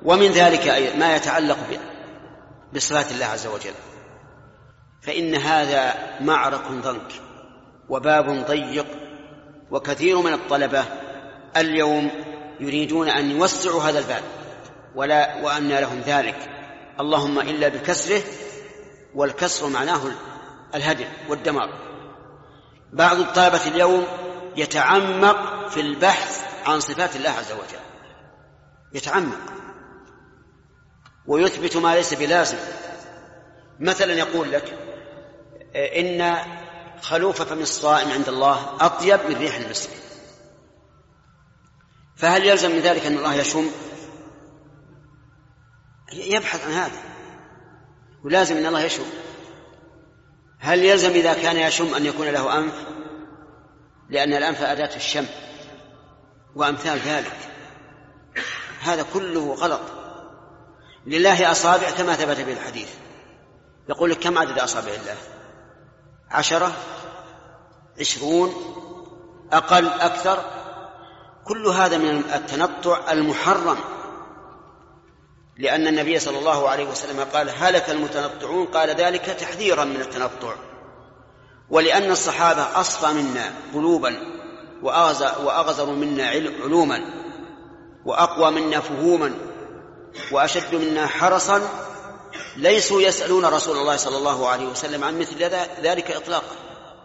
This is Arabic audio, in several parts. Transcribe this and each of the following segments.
ومن ذلك ما يتعلق بصفات الله عز وجل، فإن هذا معرك ضنك وباب ضيق، وكثير من الطلبة اليوم يريدون أن يوسعوا هذا الباب، وأن لهم ذلك، اللهم إلا بكسره، والكسر معناه الهدم والدمار. بعض الطلبة اليوم يتعمق في البحث عن صفات الله عز وجل، يتعمق ويثبت ما ليس بلازم. مثلا يقول لك إن خلوف فم الصائم عند الله أطيب من ريح المسك، فهل يلزم من ذلك أن الله يشم؟ يبحث عن هذا، ولازم أن الله يشم. هل يلزم إذا كان يشم أن يكون له أنف؟ لأن الأنف أداة الشم وأمثال ذلك. هذا كله غلط. لله أصابع كما ثبت به الحديث. يقول لك كم عدد أصابع الله؟ 10 20 أقل أكثر؟ كل هذا من التنطع المحرم، لأن النبي صلى الله عليه وسلم قال هلك المتنطعون، قال ذلك تحذيرا من التنطع. ولأن الصحابة أصفى منا قلوبا وأغزر منا علوما وأقوى منا فهوما وأشد منا حرصا، ليسوا يسألون رسول الله صلى الله عليه وسلم عن مثل ذلك إطلاقا.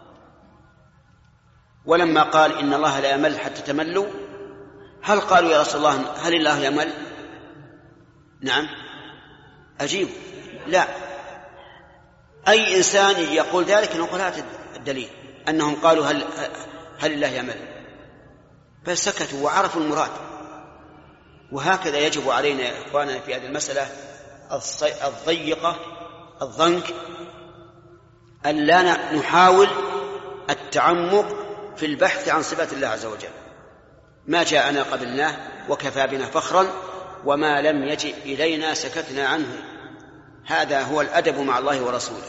ولما قال إن الله لا يمل حتى تملوا، هل قالوا يا رسول الله هل الله يمل؟ نعم أجيب لا. أي إنسان يقول ذلك نقول هذا الدليل أنهم قالوا هل الله يمل، بل سكتوا وعرفوا المراد. وهكذا يجب علينا يا إخواننا في هذه المسألة الضيقة الضنك أن لا نحاول التعمق في البحث عن صفات الله عز وجل. ما جاءنا قبلناه وكفى بنا فخرا، وما لم يجئ إلينا سكتنا عنه. هذا هو الأدب مع الله ورسوله.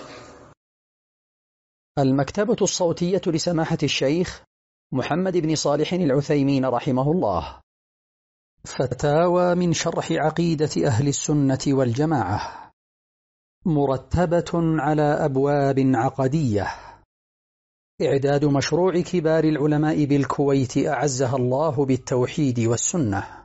المكتبة الصوتية لسماحة الشيخ محمد بن صالح العثيمين رحمه الله. فتاوى من شرح عقيدة أهل السنة والجماعة، مرتبة على أبواب عقدية. إعداد مشروع كبار العلماء بالكويت أعزها الله بالتوحيد والسنة.